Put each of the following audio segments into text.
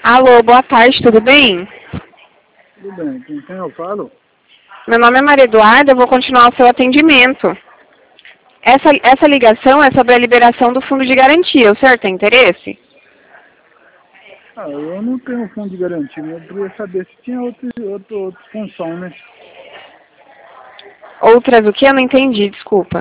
Alô, boa tarde, tudo bem? Tudo bem, com quem eu falo? Meu nome é Maria Eduarda, eu vou continuar o seu atendimento. Essa ligação é sobre a liberação do fundo de garantia, o senhor tem interesse? Eu não tenho fundo de garantia, mas eu queria saber se tinha outra função, né? Outras o que? Eu não entendi, desculpa.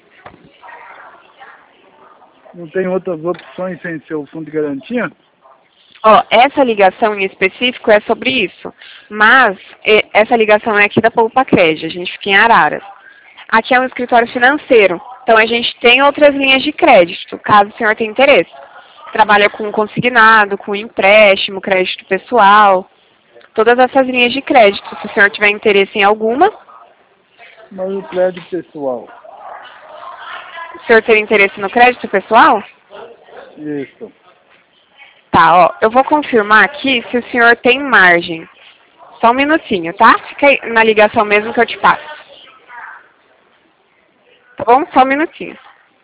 Não tem outras opções sem ser o fundo de garantia? Ó, essa ligação em específico é sobre isso, mas essa ligação é aqui da Poupa Crédito, a gente fica em Araras. Aqui é um escritório financeiro, então a gente tem outras linhas de crédito, caso o senhor tenha interesse. Trabalha com consignado, com empréstimo, crédito pessoal, todas essas linhas de crédito. Se o senhor tiver interesse em alguma, Mas o crédito pessoal. o senhor tem interesse no crédito pessoal? Isso. Tá, ó, eu vou confirmar aqui se o senhor tem margem. Só um minutinho, tá? Fica aí na ligação mesmo que eu te passo. Tá bom? Só um minutinho.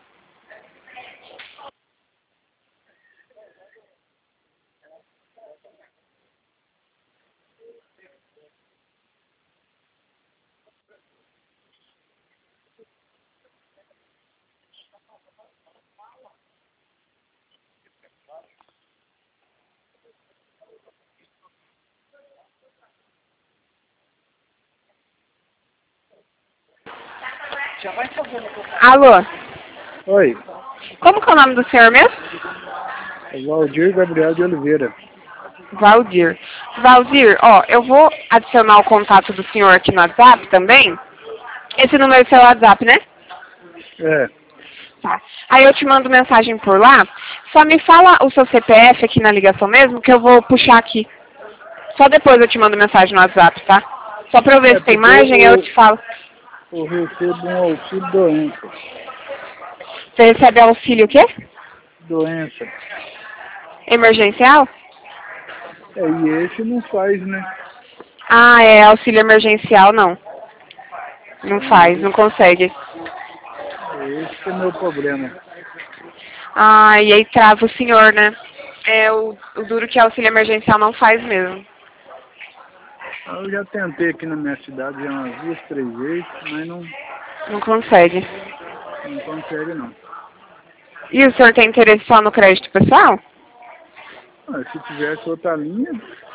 Alô? Oi, Como que é o nome do senhor mesmo? é Valdir Gabriel de Oliveira. Valdir. Valdir, ó, eu vou adicionar o contato do senhor aqui no WhatsApp também. Esse número é seu WhatsApp, né? É, Tá. Aí eu te mando mensagem por lá. Só me fala o seu CPF aqui na ligação mesmo, que eu vou puxar aqui. Só depois eu te mando mensagem no WhatsApp, tá? Só pra eu ver se tem porque margem, eu te falo. eu recebo um auxílio doença. Você recebe auxílio o quê? Doença. Emergencial? E esse não faz, né? Ah, é auxílio emergencial, não. Não faz, não consegue. Esse que é meu problema. Ah, e aí trava o senhor, né? É, o duro que auxílio emergencial não faz mesmo. Eu já tentei aqui na minha cidade já umas 2, 3 vezes, mas Não consegue. não consegue não. E o senhor tem interesse só no crédito pessoal? Se tivesse outra linha,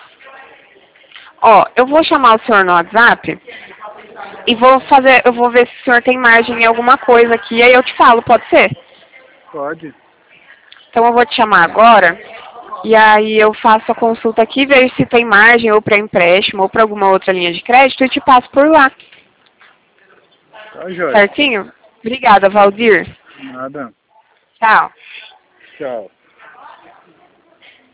Ó, eu vou chamar o senhor no WhatsApp e eu vou ver se o senhor tem margem em alguma coisa aqui, aí eu te falo, pode ser? pode. Então eu vou te chamar agora e aí eu faço a consulta aqui, vejo se tem margem ou para empréstimo ou para alguma outra linha de crédito e te passo por lá. Tá, joia. Certinho? Obrigada, Valdir. Nada. Tchau. Tchau.